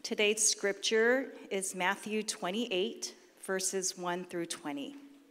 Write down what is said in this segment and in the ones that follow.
Today's scripture is Matthew 28, verses 1 through 20.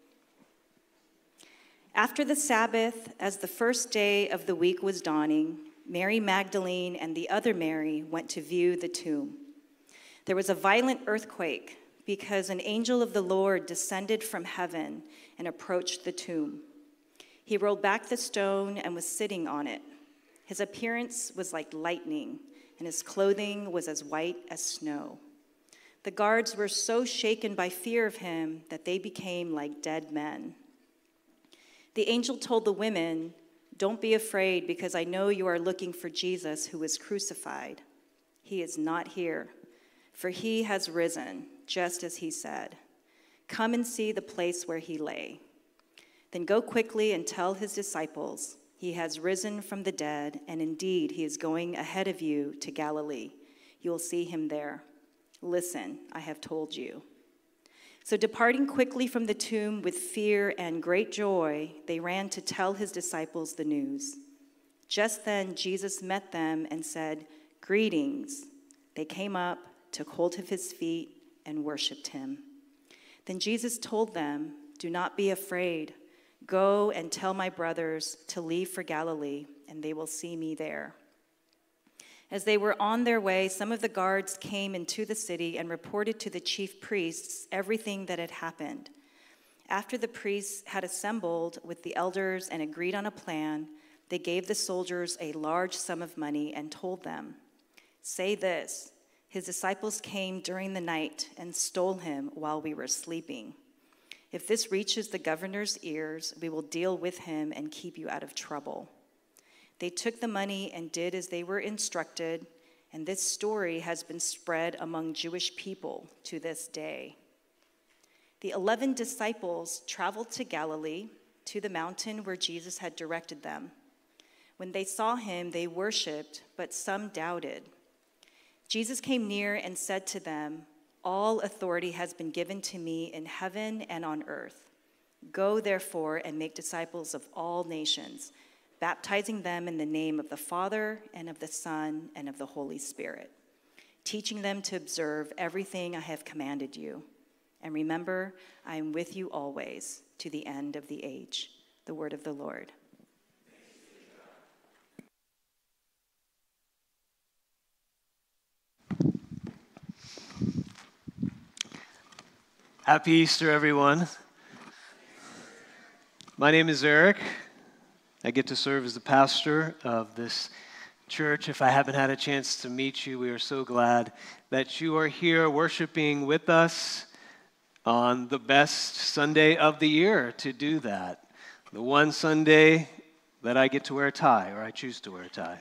After the Sabbath, as the first day of the week was dawning, Mary Magdalene and the other Mary went to view the tomb. There was a violent earthquake because an angel of the Lord descended from heaven and approached the tomb. He rolled back the stone and was sitting on it. His appearance was like lightning, and his clothing was as white as snow. The guards were so shaken by fear of him that they became like dead men. The angel told the women, "Don't be afraid, because I know you are looking for Jesus who was crucified. He is not here, for he has risen, just as he said. Come and see the place where he lay. Then go quickly and tell his disciples, he has risen from the dead, and indeed he is going ahead of you to Galilee. You will see him there. Listen, I have told you." So departing quickly from the tomb with fear and great joy, they ran to tell his disciples the news. Just then Jesus met them and said, "Greetings." They came up, took hold of his feet, and worshiped him. Then Jesus told them, "Do not be afraid. Go and tell my brothers to leave for Galilee, and they will see me there." As they were on their way, some of the guards came into the city and reported to the chief priests everything that had happened. After the priests had assembled with the elders and agreed on a plan, they gave the soldiers a large sum of money and told them, "Say this, his disciples came during the night and stole him while we were sleeping. If this reaches the governor's ears, we will deal with him and keep you out of trouble." They took the money and did as they were instructed, and this story has been spread among Jewish people to this day. The 11 disciples traveled to Galilee, to the mountain where Jesus had directed them. When they saw him, they worshiped, but some doubted. Jesus came near and said to them, "All authority has been given to me in heaven and on earth. Go, therefore, and make disciples of all nations, baptizing them in the name of the Father and of the Son and of the Holy Spirit, teaching them to observe everything I have commanded you. And remember, I am with you always, to the end of the age." The word of the Lord. Happy Easter, everyone. My name is Eric. I get to serve as the pastor of this church. If I haven't had a chance to meet you, we are so glad that you are here worshiping with us on the best Sunday of the year to do that. The one Sunday that I get to wear a tie, or I choose to wear a tie.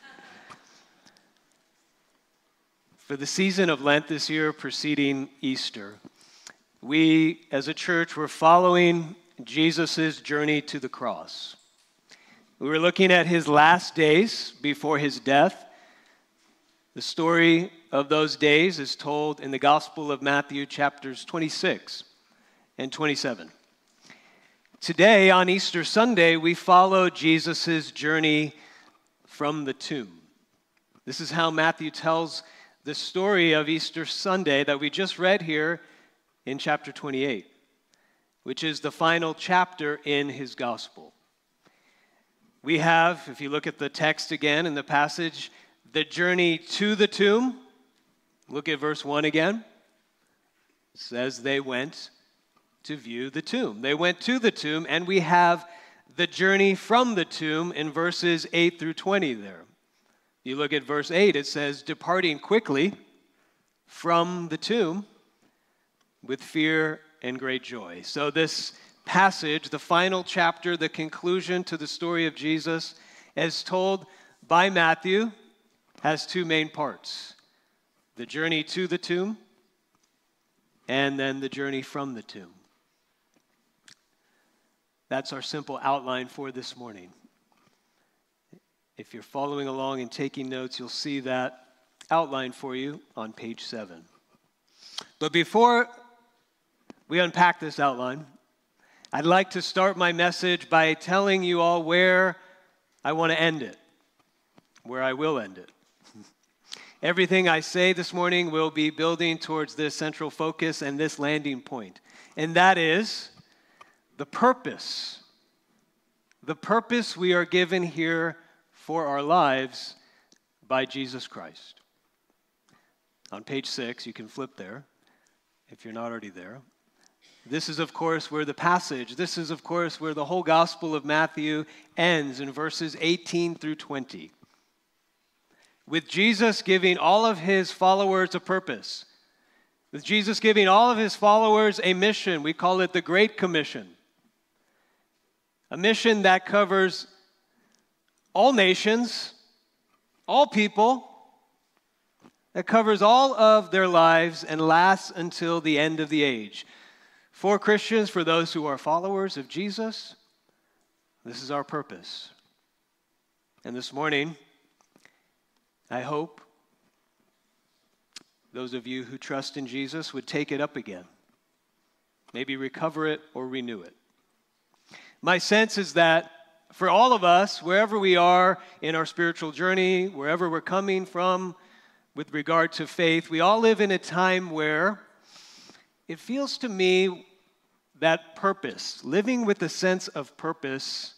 For the season of Lent this year preceding Easter, we, as a church, were following Jesus' journey to the cross. We were looking at his last days before his death. The story of those days is told in the Gospel of Matthew, chapters 26 and 27. Today, on Easter Sunday, we follow Jesus' journey from the tomb. This is how Matthew tells the story of Easter Sunday that we just read here in chapter 28, which is the final chapter in his gospel. We have, if you look at the text again in the passage, the journey to the tomb. Look at verse 1 again. It says they went to view the tomb. They went to the tomb, and we have the journey from the tomb in verses 8 through 20 there. You look at verse 8, it says, departing quickly from the tomb with fear and great joy. So this passage, the final chapter, the conclusion to the story of Jesus, as told by Matthew, has two main parts: the journey to the tomb and then the journey from the tomb. That's our simple outline for this morning. If you're following along and taking notes, you'll see that outline for you on page 7. But before we unpack this outline, I'd like to start my message by telling you all where I want to end it, where I will end it. Everything I say this morning will be building towards this central focus and this landing point, and that is the purpose. The purpose we are given here for our lives by Jesus Christ. On page 6, you can flip there if you're not already there. This is, of course, where the passage, this is, of course, where the whole Gospel of Matthew ends in verses 18 through 20. With Jesus giving all of his followers a purpose. With Jesus giving all of his followers a mission. We call it the Great Commission. A mission that covers all nations, all people, that covers all of their lives and lasts until the end of the age. For Christians, for those who are followers of Jesus, this is our purpose. And this morning, I hope those of you who trust in Jesus would take it up again. Maybe recover it or renew it. My sense is that for all of us, wherever we are in our spiritual journey, wherever we're coming from with regard to faith, we all live in a time where it feels to me that purpose, living with a sense of purpose,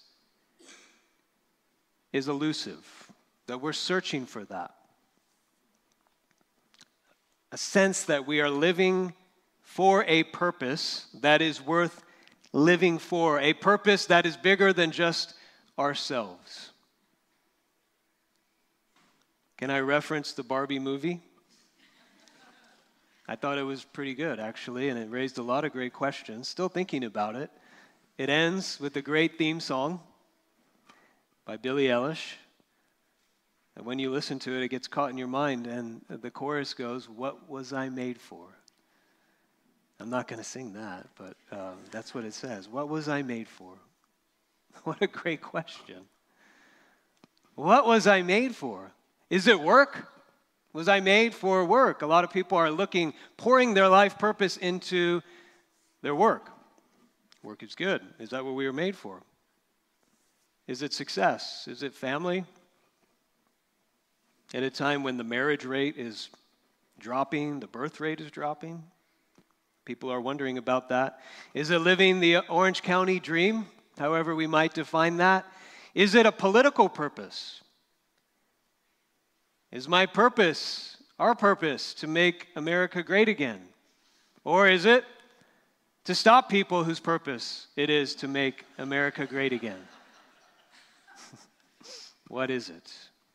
is elusive, that we're searching for that. A sense that we are living for a purpose that is worth living for, a purpose that is bigger than just ourselves. Can I reference the Barbie movie? I thought it was pretty good, actually, and it raised a lot of great questions. Still thinking about it. It ends with a great theme song by Billie Eilish. And when you listen to it, it gets caught in your mind, and the chorus goes, "What was I made for?" I'm not going to sing that, but that's what it says. What was I made for? What a great question. What was I made for? Is it work? Was I made for work? A lot of people are pouring their life purpose into their work. Work is good. Is that what we were made for? Is it success? Is it family? At a time when the marriage rate is dropping, the birth rate is dropping, people are wondering about that. Is it living the Orange County dream, however we might define that? Is it a political purpose? Is my purpose, our purpose, to make America great again? Or is it to stop people whose purpose it is to make America great again? What is it?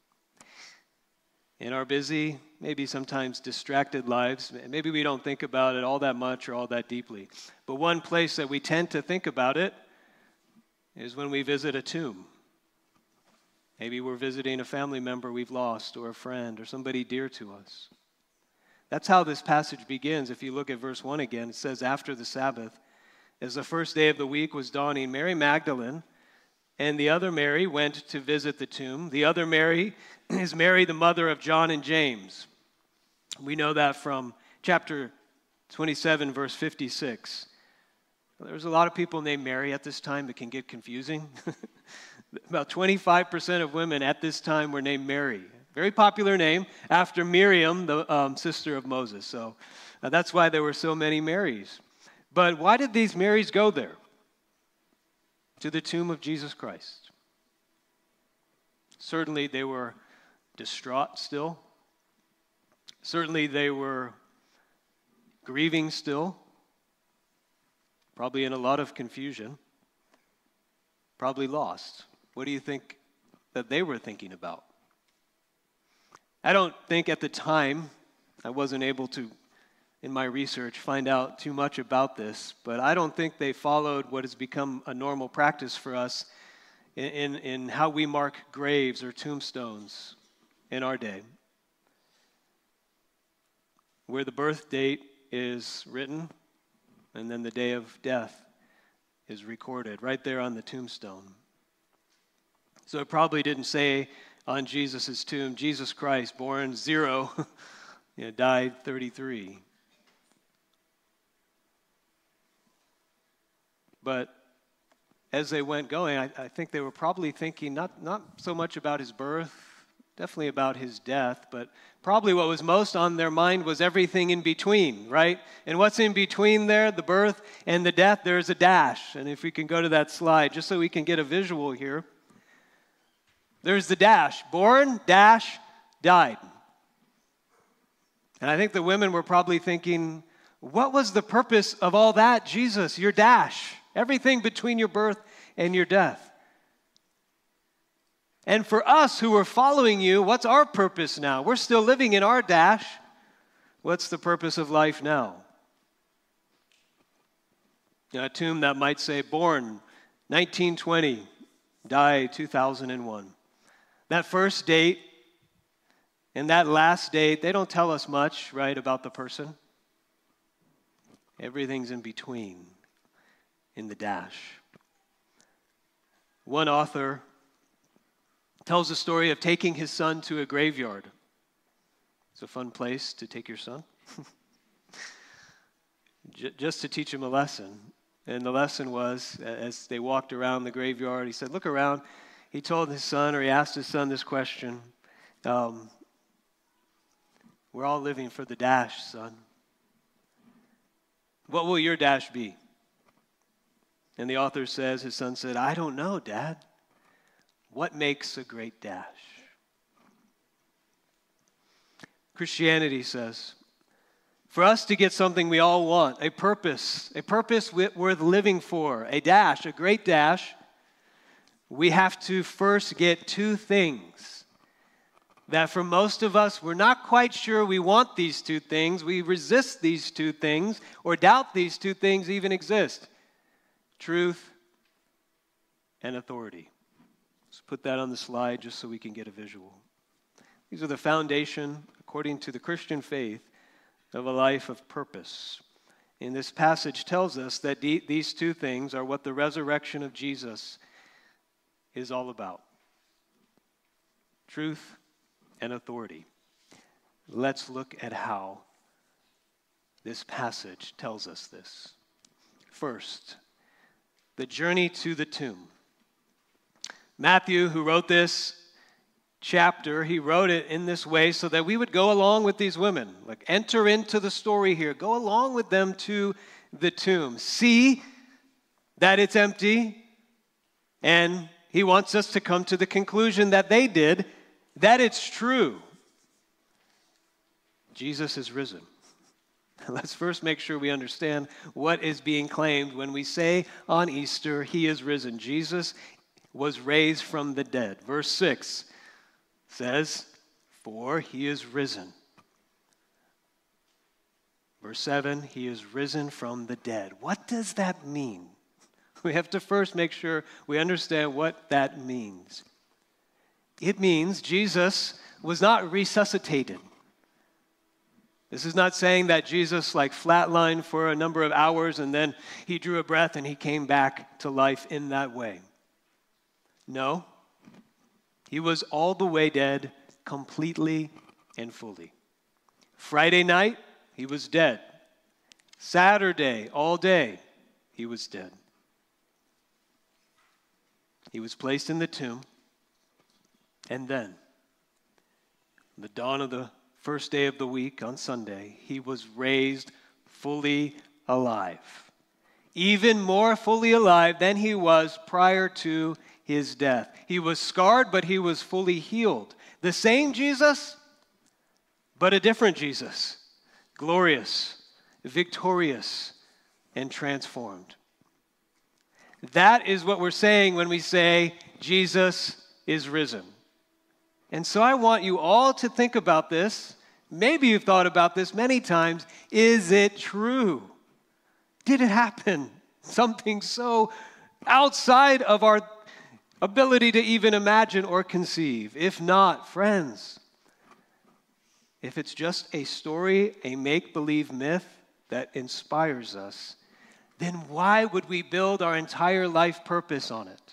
In our busy, maybe sometimes distracted lives, maybe we don't think about it all that much or all that deeply. But one place that we tend to think about it is when we visit a tomb. Maybe we're visiting a family member we've lost, or a friend, or somebody dear to us. That's how this passage begins. If you look at verse 1 again, it says, after the Sabbath, as the first day of the week was dawning, Mary Magdalene and the other Mary went to visit the tomb. The other Mary is Mary, the mother of John and James. We know that from chapter 27, verse 56. There's a lot of people named Mary at this time that can get confusing. About 25% of women at this time were named Mary. Very popular name after Miriam, the sister of Moses. So that's why there were so many Marys. But why did these Marys go there? To the tomb of Jesus Christ. Certainly they were distraught still. Certainly they were grieving still. Probably in a lot of confusion. Probably lost. What do you think that they were thinking about? I don't think at the time, I wasn't able to, in my research, find out too much about this, but I don't think they followed what has become a normal practice for us in how we mark graves or tombstones in our day, where the birth date is written and then the day of death is recorded right there on the tombstone. So it probably didn't say on Jesus' tomb, Jesus Christ, born 0, died 33. But as they went going, I think they were probably thinking not so much about his birth, definitely about his death, but probably what was most on their mind was everything in between, right? And what's in between there, the birth and the death, there's a dash. And if we can go to that slide, just so we can get a visual here. There's the dash. Born, dash, died. And I think the women were probably thinking, what was the purpose of all that, Jesus, your dash? Everything between your birth and your death. And for us who are following you, what's our purpose now? We're still living in our dash. What's the purpose of life now? A tomb that might say, born 1920, died 2001. That first date and that last date, they don't tell us much, right, about the person. Everything's in between, in the dash. One author tells the story of taking his son to a graveyard. It's a fun place to take your son. Just to teach him a lesson. And the lesson was, as they walked around the graveyard, he said, look around. He told his son, or he asked his son this question. We're all living for the dash, son. What will your dash be? And the author says, his son said, I don't know, Dad. What makes a great dash? Christianity says, for us to get something we all want, a purpose worth living for, a dash, a great dash, we have to first get two things that for most of us, we're not quite sure we want these two things. We resist these two things or doubt these two things even exist. Truth and authority. Let's put that on the slide just so we can get a visual. These are the foundation, according to the Christian faith, of a life of purpose. And this passage tells us that these two things are what the resurrection of Jesus is all about. Truth and authority. Let's look at how this passage tells us this. First, the journey to the tomb. Matthew, who wrote this chapter, he wrote it in this way so that we would go along with these women. Like, enter into the story here. Go along with them to the tomb. See that it's empty, and he wants us to come to the conclusion that they did, that it's true. Jesus is risen. Let's first make sure we understand what is being claimed when we say on Easter, he is risen. Jesus was raised from the dead. Verse 6 says, for he is risen. Verse 7, he is risen from the dead. What does that mean? We have to first make sure we understand what that means. It means Jesus was not resuscitated. This is not saying that Jesus flatlined for a number of hours and then he drew a breath and he came back to life in that way. No, he was all the way dead, completely and fully. Friday night, he was dead. Saturday, all day, he was dead. He was placed in the tomb, and then, the dawn of the first day of the week on Sunday, he was raised fully alive. Even more fully alive than he was prior to his death. He was scarred, but he was fully healed. The same Jesus, but a different Jesus. Glorious, victorious, and transformed. That is what we're saying when we say Jesus is risen. And so I want you all to think about this. Maybe you've thought about this many times. Is it true? Did it happen? Something so outside of our ability to even imagine or conceive. If not, friends, if it's just a story, a make-believe myth that inspires us, then why would we build our entire life purpose on it?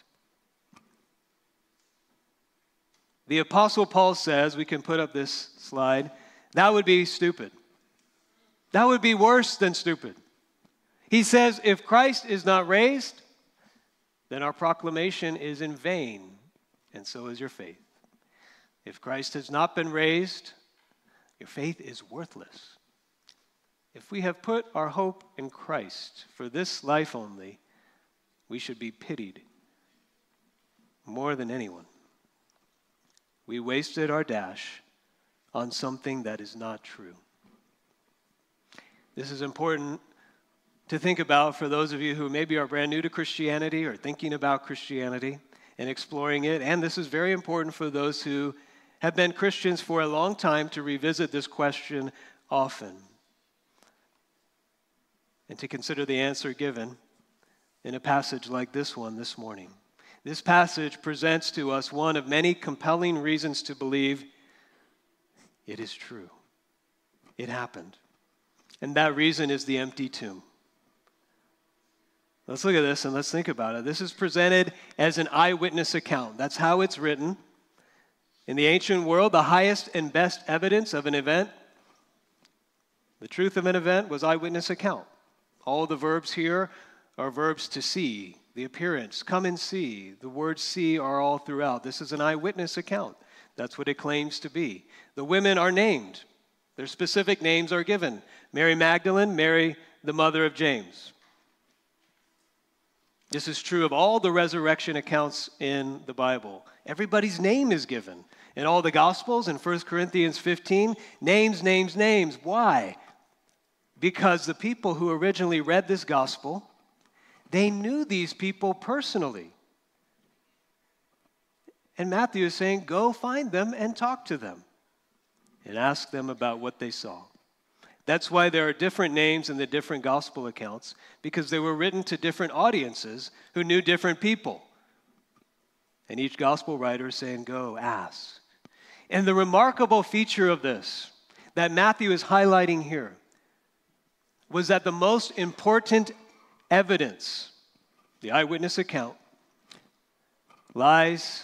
The Apostle Paul says, we can put up this slide, that would be stupid. That would be worse than stupid. He says, if Christ is not raised, then our proclamation is in vain, and so is your faith. If Christ has not been raised, your faith is worthless. If we have put our hope in Christ for this life only, we should be pitied more than anyone. We wasted our dash on something that is not true. This is important to think about for those of you who maybe are brand new to Christianity or thinking about Christianity and exploring it. And this is very important for those who have been Christians for a long time to revisit this question often and to consider the answer given in a passage like this one this morning. This passage presents to us one of many compelling reasons to believe it is true. It happened. And that reason is the empty tomb. Let's look at this and let's think about it. This is presented as an eyewitness account. That's how it's written. In the ancient world, the highest and best evidence of an event, the truth of an event, was eyewitness account. All the verbs here are verbs to see, the appearance, come and see. The words see are all throughout. This is an eyewitness account. That's what it claims to be. The women are named. Their specific names are given. Mary Magdalene, Mary, the mother of James. This is true of all the resurrection accounts in the Bible. Everybody's name is given. In all the Gospels, in 1 Corinthians 15, names, names, names. Why? Because the people who originally read this gospel, they knew these people personally. And Matthew is saying, go find them and talk to them and ask them about what they saw. That's why there are different names in the different gospel accounts, because they were written to different audiences who knew different people. And each gospel writer is saying, go ask. And the remarkable feature of this that Matthew is highlighting here was that the most important evidence, the eyewitness account, lies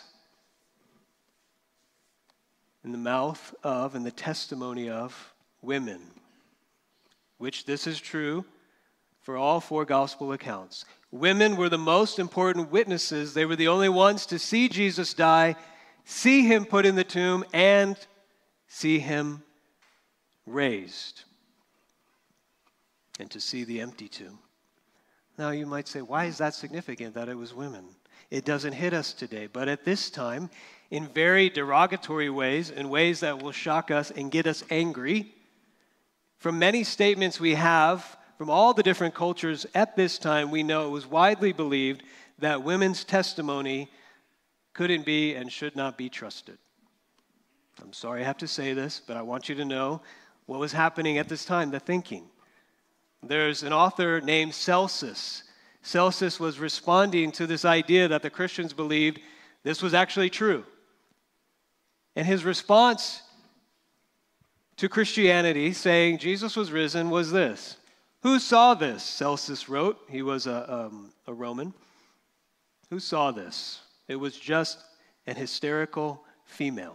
in the mouth of and the testimony of women, which this is true for all four gospel accounts. Women were the most important witnesses. They were the only ones to see Jesus die, see him put in the tomb, and see him raised, and to see the empty tomb. Now you might say, why is that significant that it was women? It doesn't hit us today, but at this time, in very derogatory ways, in ways that will shock us and get us angry, from many statements we have from all the different cultures at this time, we know it was widely believed that women's testimony couldn't be and should not be trusted. I'm sorry I have to say this, but I want you to know what was happening at this time, the thinking. There's an author named Celsus. Celsus was responding to this idea that the Christians believed this was actually true. And his response to Christianity, saying Jesus was risen, was this. Who saw this? Celsus wrote. He was a Roman. Who saw this? It was just an hysterical female.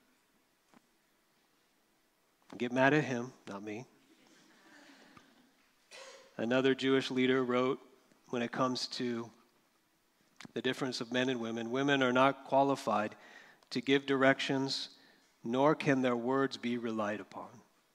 Get mad at him, not me. Another Jewish leader wrote, when it comes to the difference of men and women are not qualified to give directions, nor can their words be relied upon.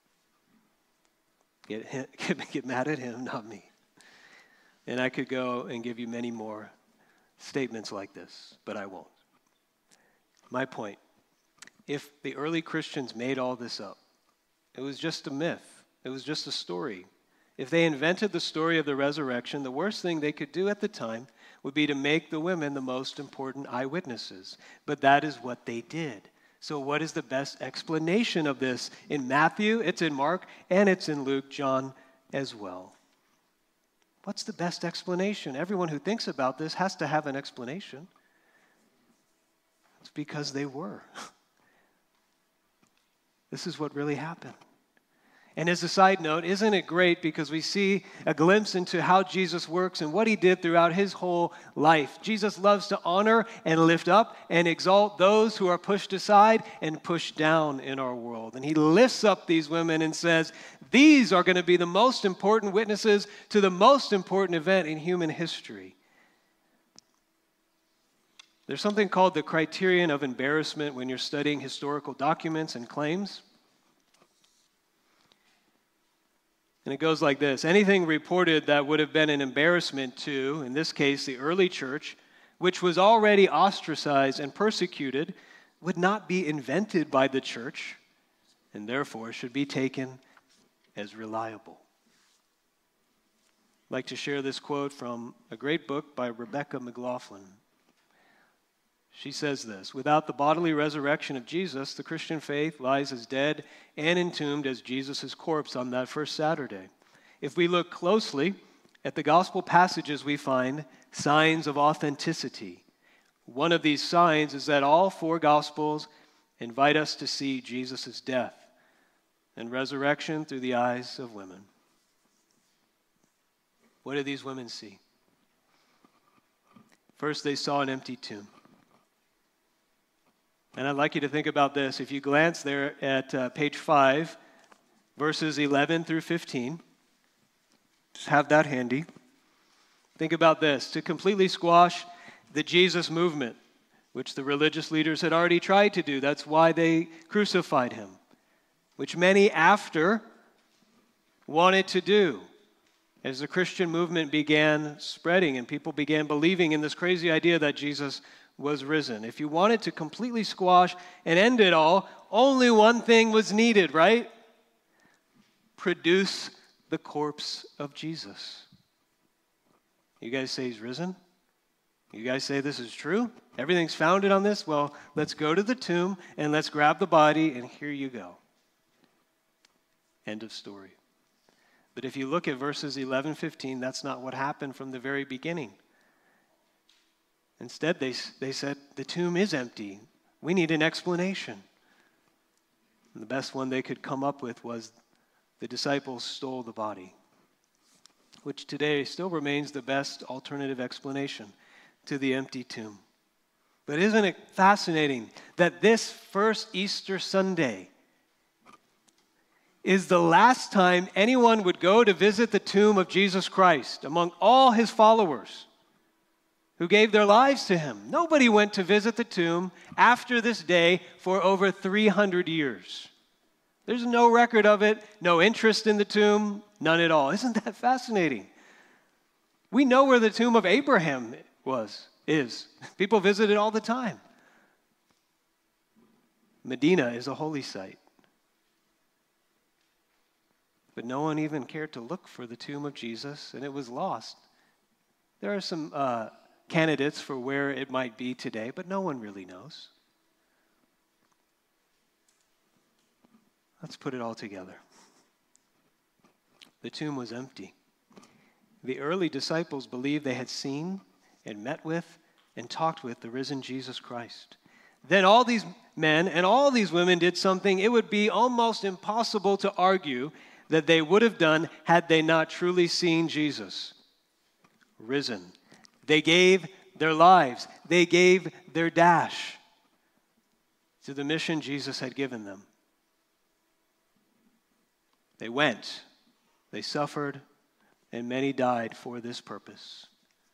Get mad at him, not me. And I could go and give you many more statements like this, but I won't. My point, if the early Christians made all this up, it was just a myth. It was just a story. If they invented the story of the resurrection, the worst thing they could do at the time would be to make the women the most important eyewitnesses. But that is what they did. So what is the best explanation of this? In Matthew, it's in Mark, and it's in Luke, John as well. What's the best explanation? Everyone who thinks about this has to have an explanation. It's because they were. This is what really happened. And as a side note, isn't it great because we see a glimpse into how Jesus works and what he did throughout his whole life. Jesus loves to honor and lift up and exalt those who are pushed aside and pushed down in our world. And he lifts up these women and says, these are going to be the most important witnesses to the most important event in human history. There's something called the criterion of embarrassment when you're studying historical documents and claims. And it goes like this. Anything reported that would have been an embarrassment to, in this case, the early church, which was already ostracized and persecuted, would not be invented by the church, and therefore should be taken as reliable. I'd like to share this quote from a great book by Rebecca McLaughlin. She says this: without the bodily resurrection of Jesus, the Christian faith lies as dead and entombed as Jesus' corpse on that first Saturday. If we look closely at the gospel passages, we find signs of authenticity. One of these signs is that all four gospels invite us to see Jesus' death and resurrection through the eyes of women. What did these women see? First, they saw an empty tomb. And I'd like you to think about this. If you glance there at page 5, verses 11 through 15, just have that handy. Think about this. To completely squash the Jesus movement, which the religious leaders had already tried to do, that's why they crucified him, which many after wanted to do. As the Christian movement began spreading and people began believing in this crazy idea that Jesus was risen. If you wanted to completely squash and end it all, only one thing was needed, right? Produce the corpse of Jesus. You guys say he's risen? You guys say this is true? Everything's founded on this? Well, let's go to the tomb and let's grab the body and here you go. End of story. But if you look at verses 11, 15, that's not what happened from the very beginning. Instead, they said, the tomb is empty. We need an explanation. And the best one they could come up with was the disciples stole the body, which today still remains the best alternative explanation to the empty tomb. But isn't it fascinating that this first Easter Sunday is the last time anyone would go to visit the tomb of Jesus Christ among all his followers who gave their lives to him? Nobody went to visit the tomb after this day for over 300 years. There's no record of it, no interest in the tomb, none at all. Isn't that fascinating? We know where the tomb of Abraham is. People visit it all the time. Medina is a holy site. But no one even cared to look for the tomb of Jesus, and it was lost. There are some candidates for where it might be today, but no one really knows. Let's put it all together. The tomb was empty. The early disciples believed they had seen and met with and talked with the risen Jesus Christ. Then all these men and all these women did something it would be almost impossible to argue that they would have done had they not truly seen Jesus risen. They gave their lives. They gave their dash to the mission Jesus had given them. They went, they suffered, and many died for this purpose.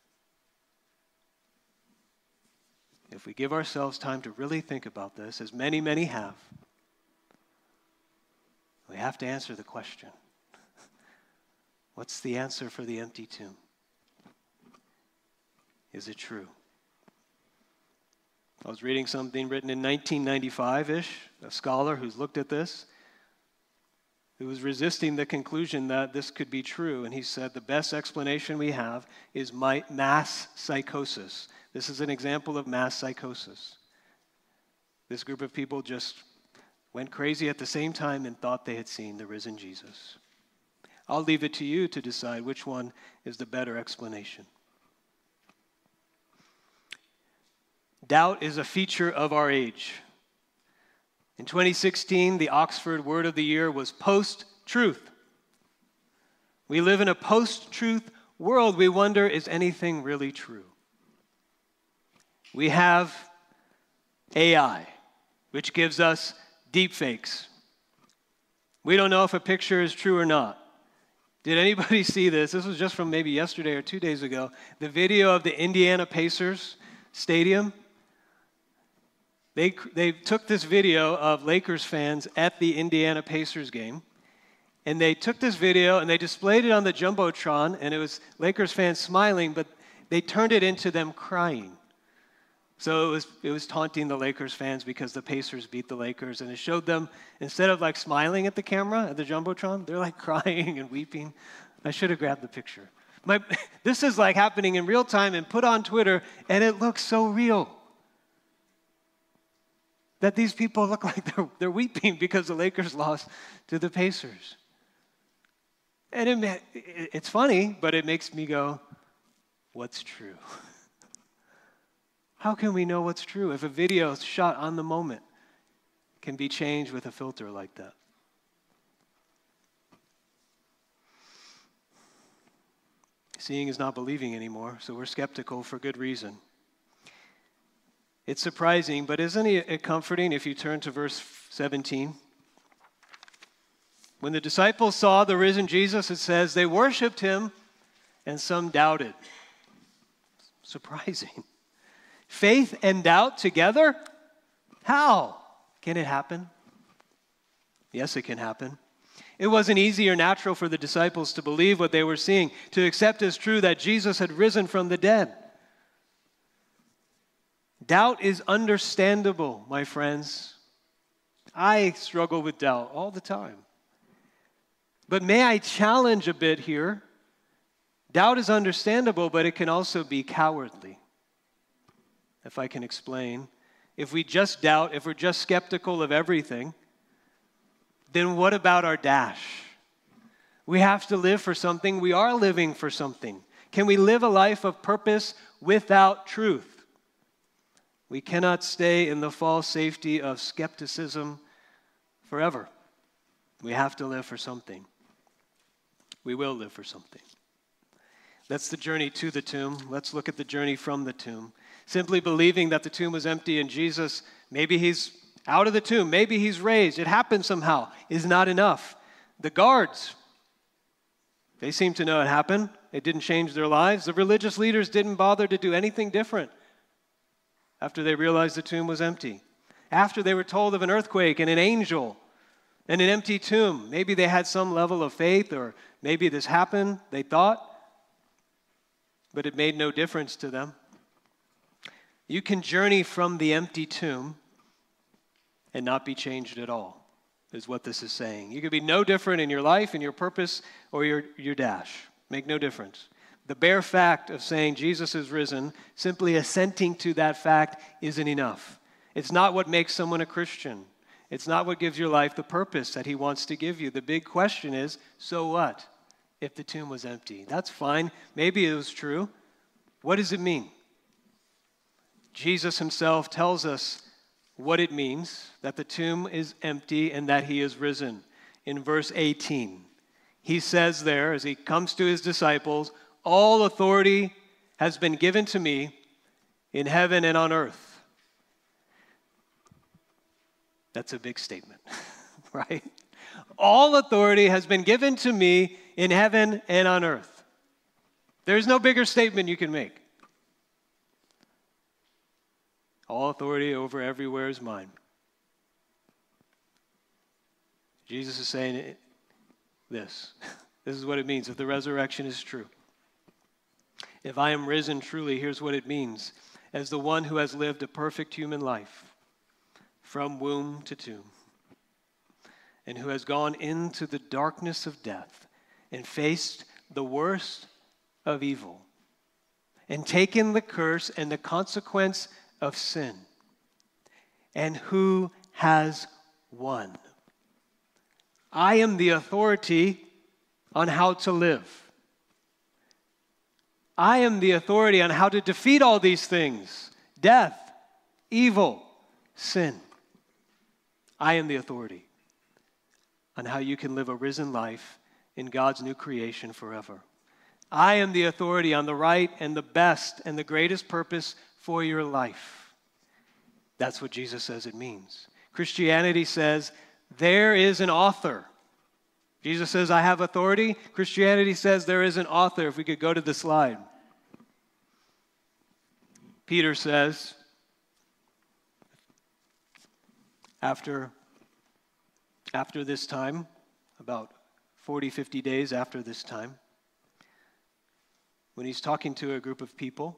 If we give ourselves time to really think about this, as many, many have, we have to answer the question. What's the answer for the empty tomb? Is it true? I was reading something written in 1995-ish, a scholar who's looked at this, who was resisting the conclusion that this could be true, and he said the best explanation we have is mass psychosis. This is an example of mass psychosis. This group of people just went crazy at the same time and thought they had seen the risen Jesus. I'll leave it to you to decide which one is the better explanation. Doubt is a feature of our age. In 2016, the Oxford Word of the Year was post-truth. We live in a post-truth world. We wonder, is anything really true? We have AI, which gives us deepfakes. We don't know if a picture is true or not. Did anybody see this? This was just from maybe yesterday or 2 days ago. The video of the Indiana Pacers stadium. They took this video of Lakers fans at the Indiana Pacers game, and they took this video and they displayed it on the Jumbotron, and it was Lakers fans smiling, but they turned it into them crying. So it was taunting the Lakers fans because the Pacers beat the Lakers, and it showed them, instead of like smiling at the camera, at the Jumbotron, they're like crying and weeping. I should have grabbed the picture. This is like happening in real time and put on Twitter, and it looks so real. That these people look like they're weeping because the Lakers lost to the Pacers. And it's funny, but it makes me go, what's true? How can we know what's true if a video shot on the moment can be changed with a filter like that? Seeing is not believing anymore, so we're skeptical for good reason. It's surprising, but isn't it comforting if you turn to verse 17? When the disciples saw the risen Jesus, it says, they worshiped him and some doubted. Surprising. Faith and doubt together? How? Can it happen? Yes, it can happen. It wasn't easy or natural for the disciples to believe what they were seeing, to accept as true that Jesus had risen from the dead. Doubt is understandable, my friends. I struggle with doubt all the time. But may I challenge a bit here? Doubt is understandable, but it can also be cowardly. If I can explain. If we just doubt, if we're just skeptical of everything, then what about our dash? We have to live for something. We are living for something. Can we live a life of purpose without truth? We cannot stay in the false safety of skepticism forever. We have to live for something. We will live for something. That's the journey to the tomb. Let's look at the journey from the tomb. Simply believing that the tomb was empty and Jesus, maybe he's out of the tomb, maybe he's raised, it happened somehow, is not enough. The guards, they seem to know it happened. It didn't change their lives. The religious leaders didn't bother to do anything different after they realized the tomb was empty. After they were told of an earthquake and an angel and an empty tomb, maybe they had some level of faith, or maybe this happened, they thought, but it made no difference to them. You can journey from the empty tomb and not be changed at all, is what this is saying. You could be no different in your life, in your purpose, or your dash. Make no difference. The bare fact of saying Jesus is risen, simply assenting to that fact, isn't enough. It's not what makes someone a Christian. It's not what gives your life the purpose that he wants to give you. The big question is, so what if the tomb was empty? That's fine. Maybe it was true. What does it mean? Jesus himself tells us what it means that the tomb is empty and that he is risen. In verse 18, he says there, as he comes to his disciples, all authority has been given to me in heaven and on earth. That's a big statement, right? All authority has been given to me in heaven and on earth. There's no bigger statement you can make. All authority over everywhere is mine. Jesus is saying this. This is what it means if the resurrection is true. If I am risen truly, here's what it means. As the one who has lived a perfect human life from womb to tomb, and who has gone into the darkness of death and faced the worst of evil and taken the curse and the consequence of sin, and who has won. I am the authority on how to live. I am the authority on how to defeat all these things: death, evil, sin. I am the authority on how you can live a risen life in God's new creation forever. I am the authority on the right and the best and the greatest purpose for your life. That's what Jesus says it means. Christianity says there is an author. Jesus says, I have authority. Christianity says there is an author. If we could go to the slide. Peter says, After this time, about 40, 50 days after this time, when he's talking to a group of people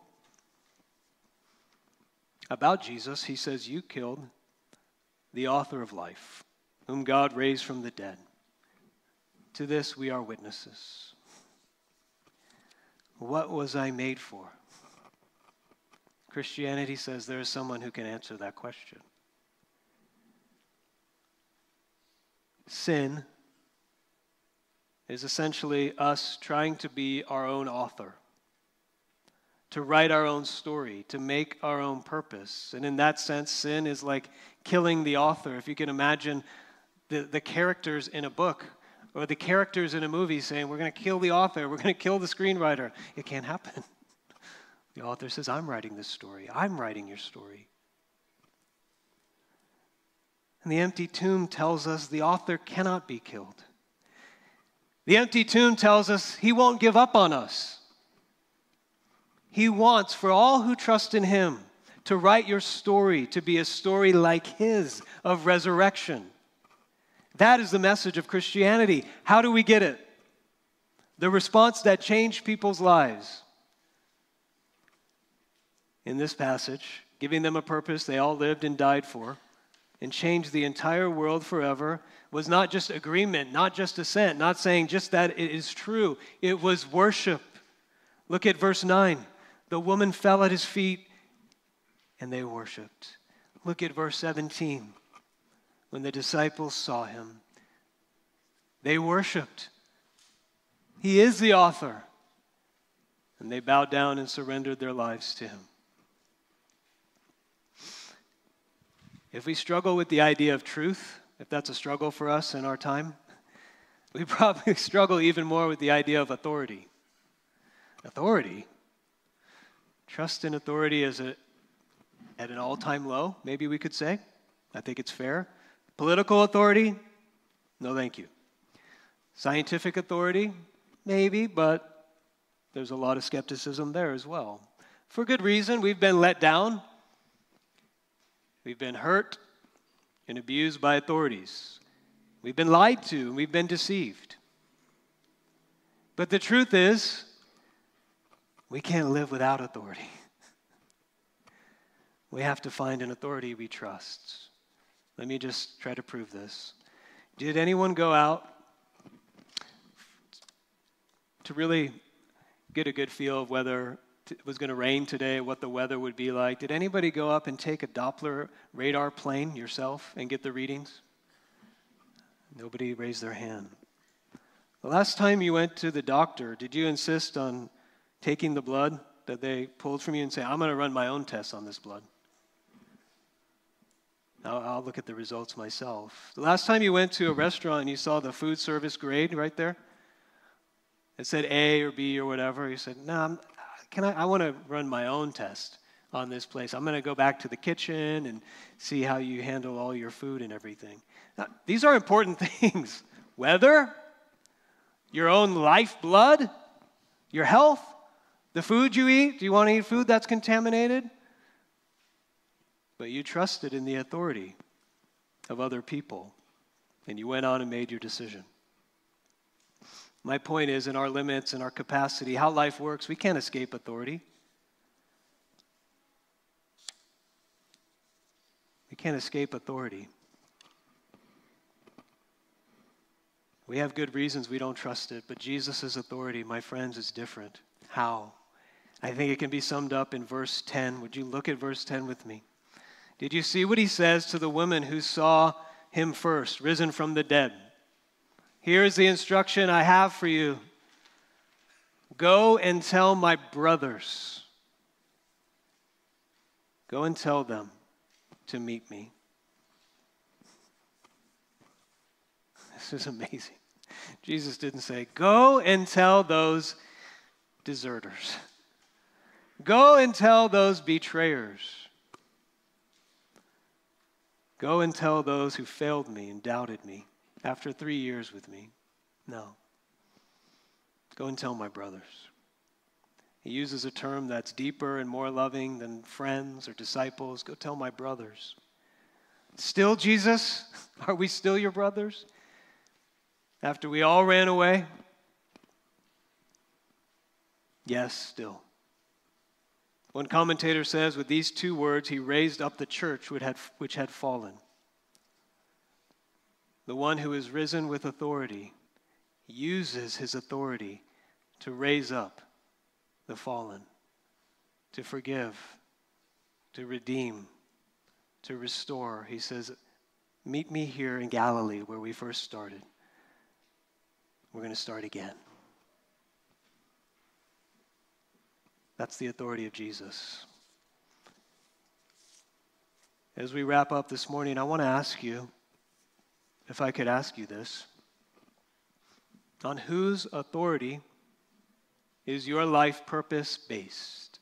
about Jesus, he says, "You killed the author of life, whom God raised from the dead. To this we are witnesses." What was I made for? Christianity says there is someone who can answer that question. Sin is essentially us trying to be our own author, to write our own story, to make our own purpose. And in that sense, sin is like killing the author. If you can imagine the characters in a book or the characters in a movie saying, "We're going to kill the author, we're going to kill the screenwriter." It can't happen. The author says, "I'm writing this story. I'm writing your story." And the empty tomb tells us the author cannot be killed. The empty tomb tells us he won't give up on us. He wants for all who trust in him to write your story, to be a story like his of resurrection. That is the message of Christianity. How do we get it? The response that changed people's lives. In this passage, giving them a purpose they all lived and died for, and changed the entire world forever, was not just agreement, not just assent, not saying just that it is true. It was worship. Look at verse 9. The woman fell at his feet, and they worshiped. Look at verse 17. When the disciples saw him, they worshiped. He is the author. And they bowed down and surrendered their lives to him. If we struggle with the idea of truth, if that's a struggle for us in our time, we probably struggle even more with the idea of authority. Authority? Trust in authority is at an all-time low, maybe we could say. I think it's fair. Political authority? No, thank you. Scientific authority? Maybe, but there's a lot of skepticism there as well. For good reason. We've been let down. We've been hurt and abused by authorities. We've been lied to and we've been deceived. But the truth is, we can't live without authority. We have to find an authority we trust. Let me just try to prove this. Did anyone go out to really get a good feel of whether it was going to rain today, what the weather would be like? Did anybody go up and take a Doppler radar plane yourself and get the readings? Nobody raised their hand. The last time you went to the doctor, did you insist on taking the blood that they pulled from you and say, "I'm going to run my own tests on this blood. I'll look at the results myself"? The last time you went to a restaurant and you saw the food service grade right there, it said A or B or whatever, you said, "No, I want to run my own test on this place. I'm going to go back to the kitchen and see how you handle all your food and everything." Now, these are important things. Weather, your own lifeblood, your health, the food you eat. Do you want to eat food that's contaminated? But you trusted in the authority of other people, and you went on and made your decision. My point is, in our limits and our capacity, how life works, we can't escape authority. We can't escape authority. We have good reasons we don't trust it, but Jesus' authority, my friends, is different. How? I think it can be summed up in verse 10. Would you look at verse 10 with me? Did you see what he says to the woman who saw him first, risen from the dead? Here's the instruction I have for you. Go and tell my brothers. Go and tell them to meet me. This is amazing. Jesus didn't say, "Go and tell those deserters. Go and tell those betrayers. Go and tell those who failed me and doubted me after 3 years with me." No. Go and tell my brothers. He uses a term that's deeper and more loving than friends or disciples. Go tell my brothers. Still, Jesus? Are we still your brothers? After we all ran away? Yes, still. One commentator says, with these two words, he raised up the church which had fallen. The one who is risen with authority uses his authority to raise up the fallen, to forgive, to redeem, to restore. He says, meet me here in Galilee where we first started. We're going to start again. That's the authority of Jesus. As we wrap up this morning, I want to ask you, if I could ask you this, on whose authority is your life purpose based?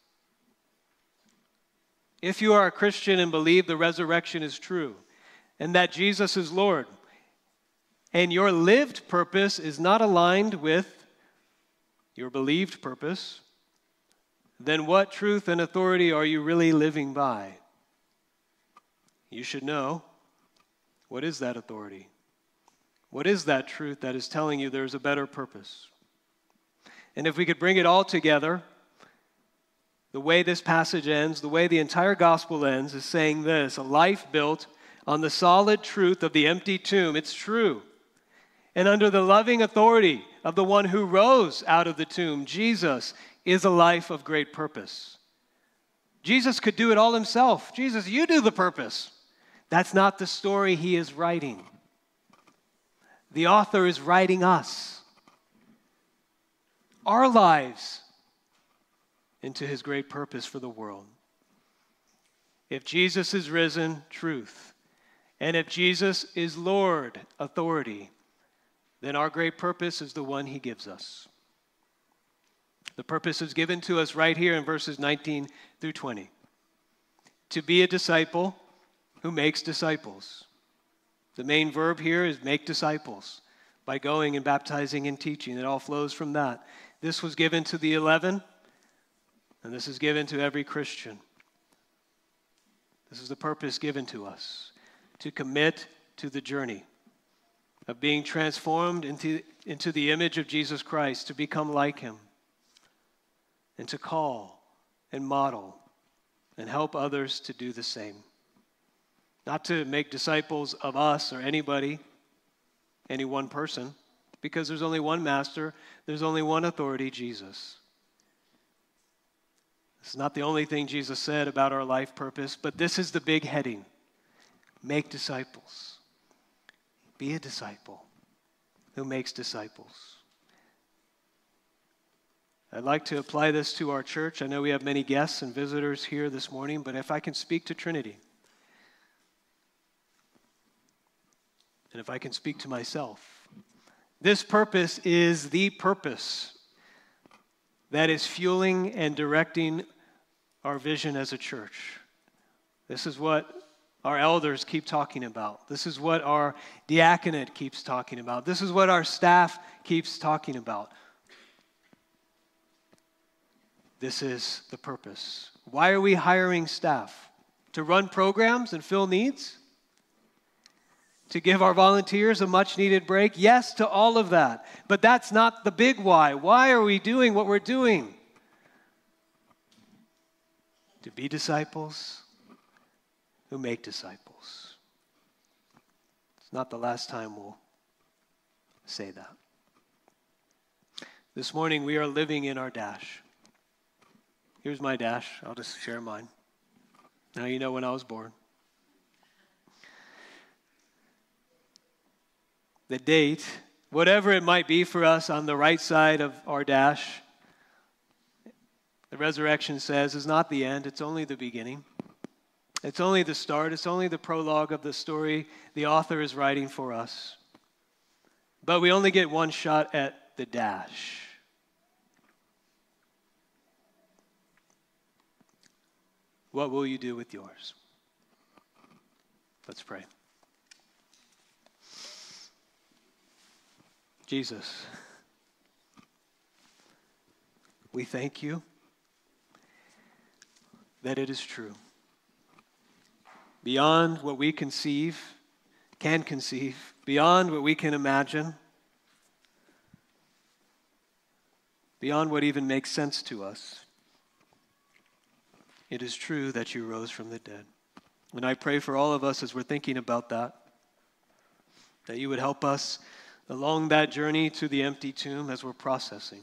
If you are a Christian and believe the resurrection is true and that Jesus is Lord, and your lived purpose is not aligned with your believed purpose, then what truth and authority are you really living by? You should know, what is that authority? What is that truth that is telling you there's a better purpose? And if we could bring it all together, the way this passage ends, the way the entire gospel ends, is saying this: a life built on the solid truth of the empty tomb. It's true. And under the loving authority of the one who rose out of the tomb, Jesus, is a life of great purpose. Jesus could do it all himself. Jesus, you do the purpose. That's not the story he is writing. The author is writing us, our lives, into his great purpose for the world. If Jesus is risen, truth, and if Jesus is Lord, authority, then our great purpose is the one he gives us. The purpose is given to us right here in verses 19 through 20. To be a disciple who makes disciples. The main verb here is make disciples by going and baptizing and teaching. It all flows from that. This was given to the 11, and this is given to every Christian. This is the purpose given to us, to commit to the journey of being transformed into the image of Jesus Christ, to become like him, and to call and model and help others to do the same. Not to make disciples of us or anybody, any one person, because there's only one master, there's only one authority, Jesus. It's not the only thing Jesus said about our life purpose, but this is the big heading. Make disciples. Be a disciple who makes disciples. I'd like to apply this to our church. I know we have many guests and visitors here this morning, but if I can speak to Trinity, and if I can speak to myself, this purpose is the purpose that is fueling and directing our vision as a church. This is what our elders keep talking about. This is what our diaconate keeps talking about. This is what our staff keeps talking about. This is the purpose. Why are we hiring staff? To run programs and fill needs? To give our volunteers a much-needed break? Yes, to all of that. But that's not the big why. Why are we doing what we're doing? To be disciples who make disciples. It's not the last time we'll say that. This morning we are living in our dash. Here's my dash. I'll just share mine. Now you know when I was born. The date, whatever it might be for us on the right side of our dash, the resurrection says, is not the end. It's only the beginning. It's only the start. It's only the prologue of the story the author is writing for us. But we only get one shot at the dash. What will you do with yours? Let's pray. Jesus, we thank you that it is true beyond what we can conceive, beyond what we can imagine, beyond what even makes sense to us. It is true that you rose from the dead. And I pray for all of us as we're thinking about that you would help us along that journey to the empty tomb as we're processing.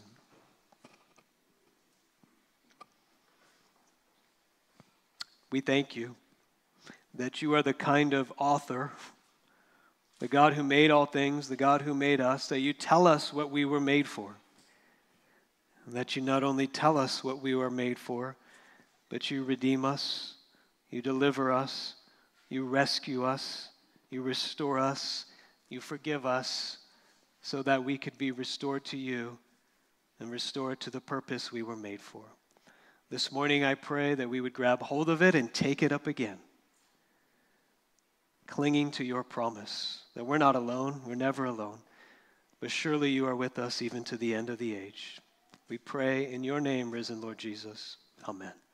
We thank you that you are the kind of author, the God who made all things, the God who made us, that you tell us what we were made for. And that you not only tell us what we were made for, but you redeem us, you deliver us, you rescue us, you restore us, you forgive us, so that we could be restored to you and restored to the purpose we were made for. This morning I pray that we would grab hold of it and take it up again, clinging to your promise that we're not alone, we're never alone, but surely you are with us even to the end of the age. We pray in your name, risen Lord Jesus. Amen.